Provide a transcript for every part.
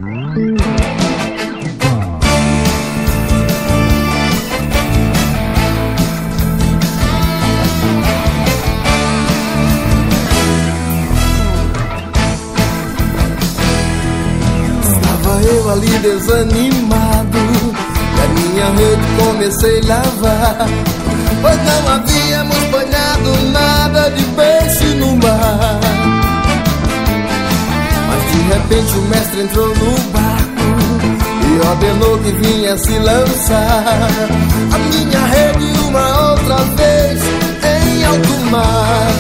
Eu ali desanimado, e a minha rede comecei a lavar, pois não havíamos banhado nada de peixe no mar. Mas de repente o mestre entrou no barco e ordenou que vinha se lançar a minha rede uma outra vez em alto mar.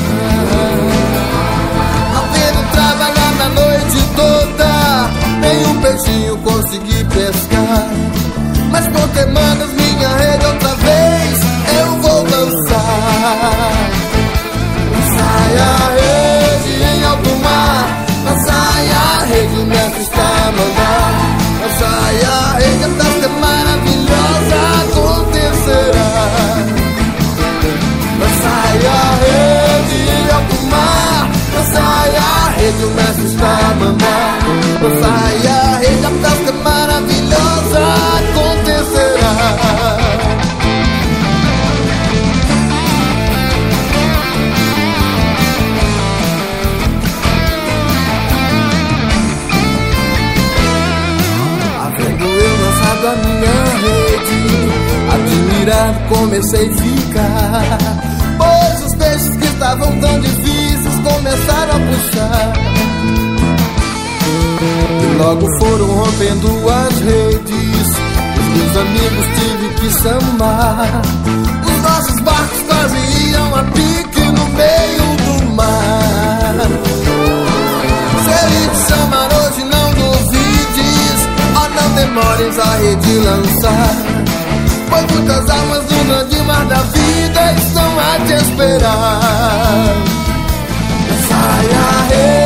Havendo trabalhado a noite toda, nem um peixinho consegui pescar. Mas por que mandas minha rede outra vez? Eu vou lançar. Sai a rede em alto mar, sai a rede, o mestre está a mandar. Sai a rede, a tasca maravilhosa acontecerá. Sai a rede em alto mar, sai a rede, o mestre está a mandar. Sai a rede, a pesca maravilhosa acontecerá. Havendo eu lançado a minha rede, admirado comecei a ficar, pois os peixes que estavam tão difíceis começaram a puxar. E logo foram rompendo as redes, os meus amigos tive que chamar. Os nossos barcos quase iam a pique no meio do mar. Se ele te chamar hoje, não duvides, oh, não demores a rede lançar, pois muitas almas do grande mar da vida estão a te esperar. Sai a rede